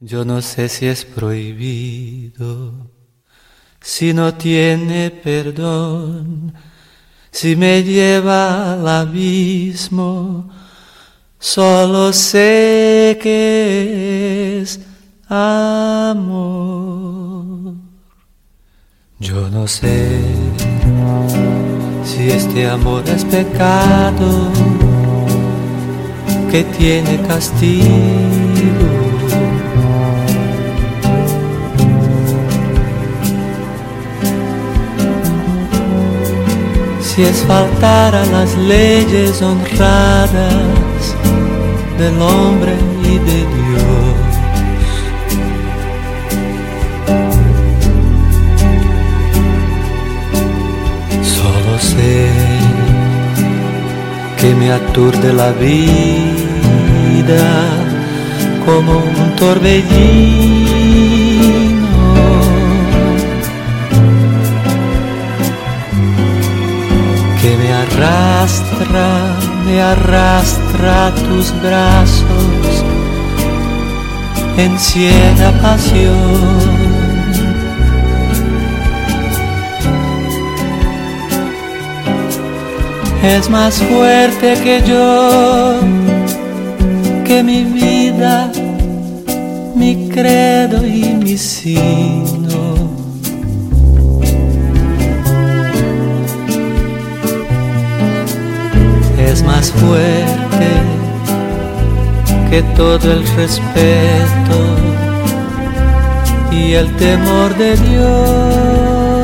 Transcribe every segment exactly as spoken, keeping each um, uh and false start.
Yo no sé si es prohibido, si no tiene perdón, si me lleva al abismo, solo sé que es amor. Yo no sé si este amor es pecado, que tiene castigo. Si es faltar a las leyes honradas del hombre y de Dios. Solo sé que me aturde la vida como un torbellino. Que me arrastra, me arrastra a tus brazos en ciega pasión. Es más fuerte que yo, que mi vida, mi credo y mi sino. Es más fuerte que todo el respeto y el temor de Dios.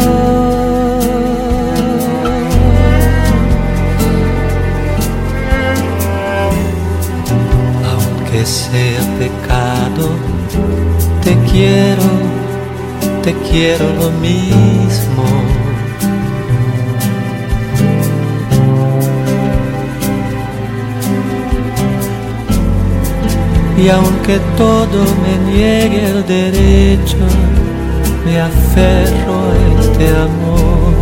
Aunque sea pecado, te quiero, te quiero lo mismo. Y aunque todo me niegue el derecho, me aferro a este amor.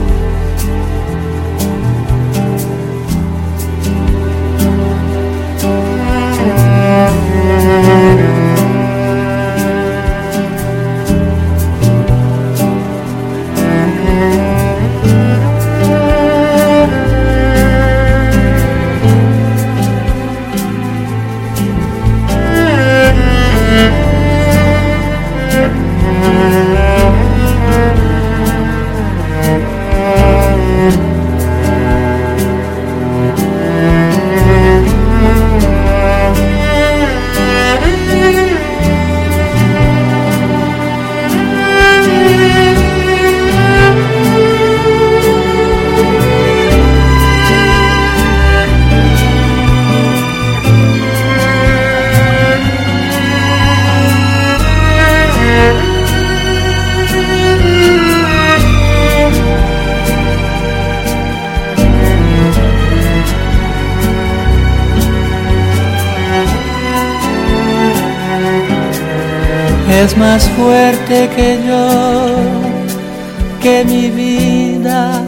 Es más fuerte que yo, que mi vida,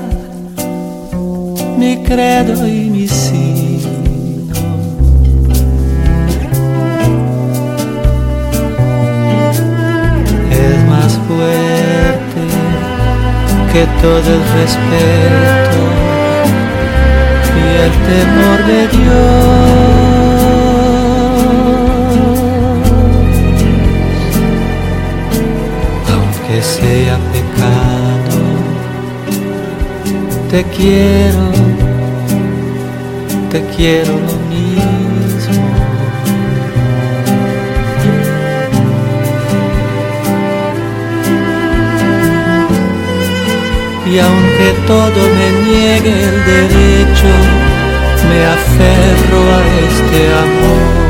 mi credo y mi sino. Es más fuerte que todo el respeto y el temor de Dios. Que sea pecado, te quiero, te quiero lo mismo. Y aunque todo me niegue el derecho, me aferro a este amor.